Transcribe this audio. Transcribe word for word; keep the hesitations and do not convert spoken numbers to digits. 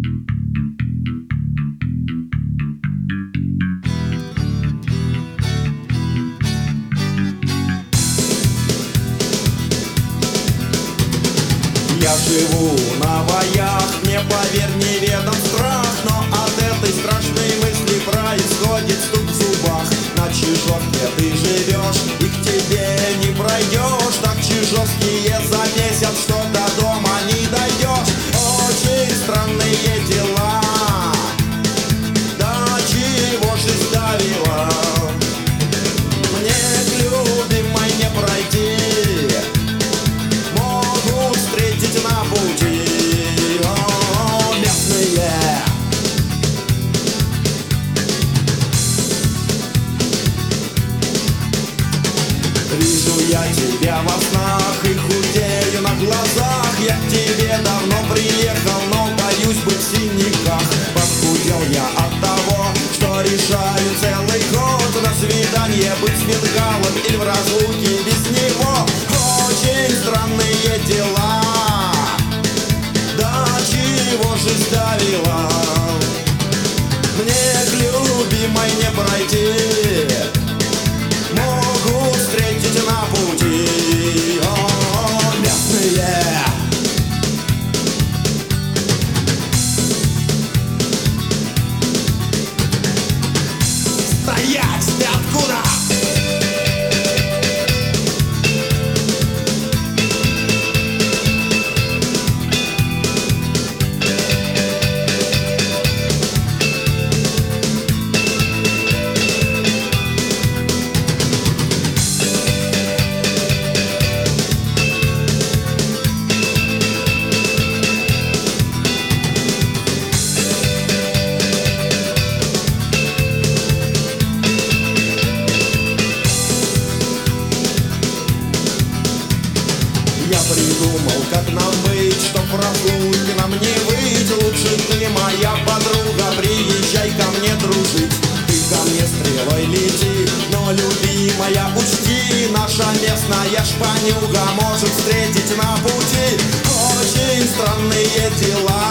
Я живу на боях, мне, поверь, неведом страх, но от этой страшной мысли происходит стук в зубах. На Чижовке ты живешь, и к тебе не пройдешь. Так чижовские заметят, что до дома не дойдешь. Очень странные дела, до чего жизнь давила. Мне к любимой не пройти, могут встретить на пути. О, местные. Вижу я тебя во снах и худею на глазах. Я к тебе давно приехал, но боюсь быть в синяках. Похудел я от того, что решаю целый год на свидание быть с бенгалом или в разлуке без него. Очень странные дела, до чего жизнь давила. Мне к любимой не пройти, могут встретить на пути. О, местные. Стоять! Ты откуда? Я придумал, как нам быть, чтоб в разлуке нам не быть. Лучше ты, моя подруга, приезжай ко мне дружить. Ты ко мне стрелой лети, но, любимая, учти, наша местная шпанюга может встретить на пути. Очень странные дела,